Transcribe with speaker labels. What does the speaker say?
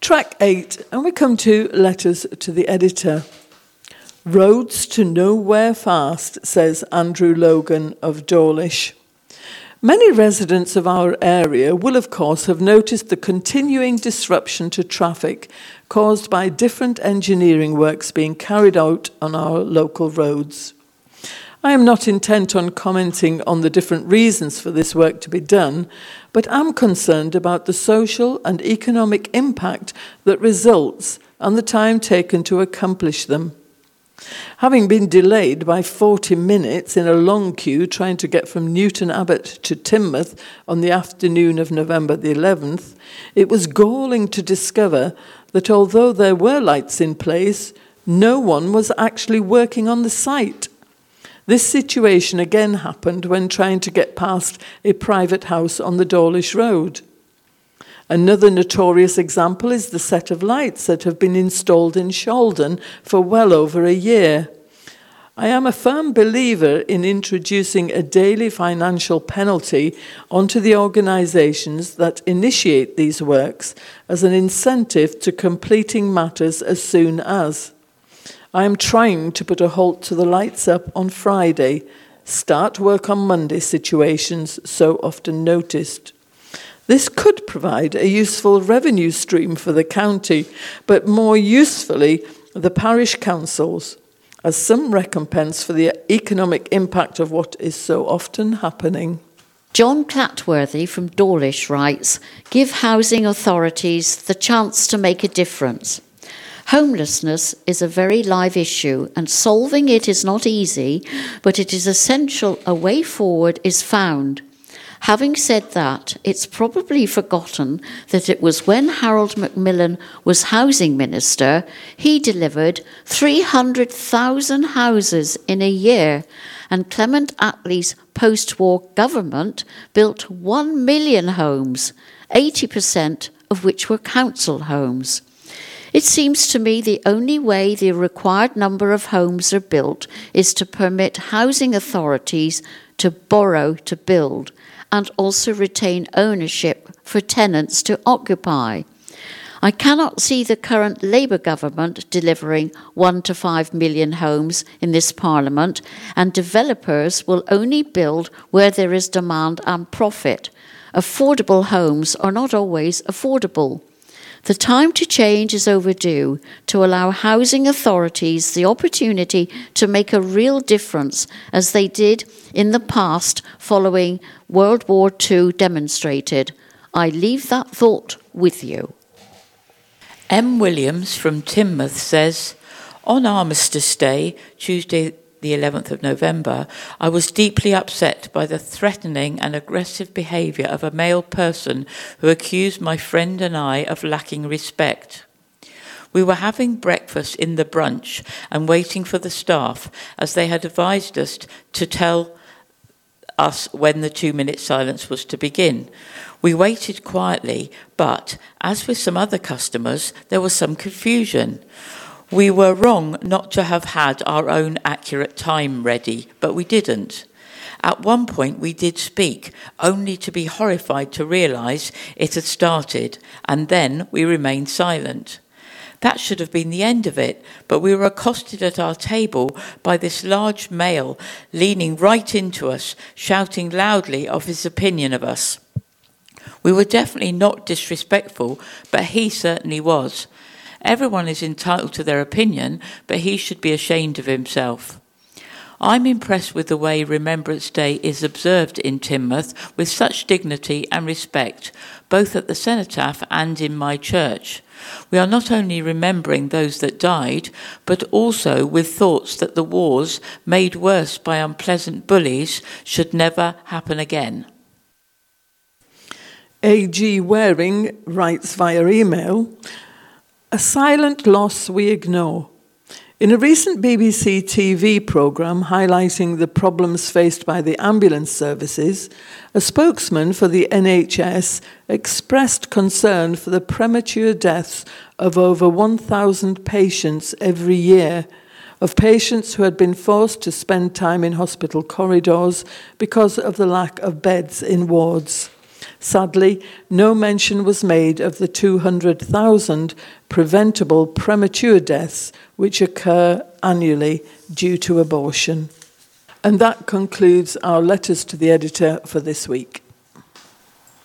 Speaker 1: Track 8, and we come to letters to the editor. Roads to nowhere fast, says Andrew Logan of Dawlish. Many residents of our area will, of course, have noticed the continuing disruption to traffic caused by different engineering works being carried out on our local roads. I am not intent on commenting on the different reasons for this work to be done, but am concerned about the social and economic impact that results and the time taken to accomplish them. Having been delayed by 40 minutes in a long queue trying to get from Newton Abbot to Teignmouth on the afternoon of November the 11th, it was galling to discover that although there were lights in place, no one was actually working on the site. This situation again happened when trying to get past a private house on the Dawlish Road. Another notorious example is the set of lights that have been installed in Shalden for well over a year. I am a firm believer in introducing a daily financial penalty onto the organisations that initiate these works as an incentive to completing matters as soon as. I am trying to put a halt to the lights up on Friday, start work on Monday situations so often noticed. This could provide a useful revenue stream for the county, but more usefully the parish councils, as some recompense for the economic impact of what is so often happening.
Speaker 2: John Clatworthy from Dawlish writes, "Give housing authorities the chance to make a difference. Homelessness is a very live issue, and solving it is not easy, but it is essential a way forward is found. Having said that, it's probably forgotten that it was when Harold Macmillan was housing minister, he delivered 300,000 houses in a year, and Clement Attlee's post-war government built 1 million homes, 80% of which were council homes. It seems to me the only way the required number of homes are built is to permit housing authorities to borrow to build and also retain ownership for tenants to occupy. I cannot see the current Labour government delivering 1 to 5 million homes in this Parliament, and developers will only build where there is demand and profit. Affordable homes are not always affordable. The time to change is overdue, to allow housing authorities the opportunity to make a real difference, as they did in the past following World War II demonstrated. I leave that thought with you."
Speaker 3: M. Williams from Teignmouth says, "On Armistice Day, Tuesday the 11th of November, I was deeply upset by the threatening and aggressive behaviour of a male person who accused my friend and I of lacking respect. We were having breakfast in the brunch and waiting for the staff, as they had advised us to tell us when the 2-minute silence was to begin. We waited quietly, but, as with some other customers, there was some confusion. We were wrong not to have had our own accurate time ready, but we didn't. At one point we did speak, only to be horrified to realise it had started, and then we remained silent. That should have been the end of it, but we were accosted at our table by this large male leaning right into us, shouting loudly of his opinion of us. We were definitely not disrespectful, but he certainly was. Everyone is entitled to their opinion, but he should be ashamed of himself. I'm impressed with the way Remembrance Day is observed in Teignmouth with such dignity and respect, both at the cenotaph and in my church. We are not only remembering those that died, but also with thoughts that the wars, made worse by unpleasant bullies, should never happen again."
Speaker 1: A.G. Waring writes via email, "A silent loss we ignore. In a recent BBC TV programme highlighting the problems faced by the ambulance services, a spokesman for the NHS expressed concern for the premature deaths of over 1,000 patients every year, of patients who had been forced to spend time in hospital corridors because of the lack of beds in wards. Sadly, no mention was made of the 200,000 preventable premature deaths which occur annually due to abortion. And that concludes our letters to the editor for this week.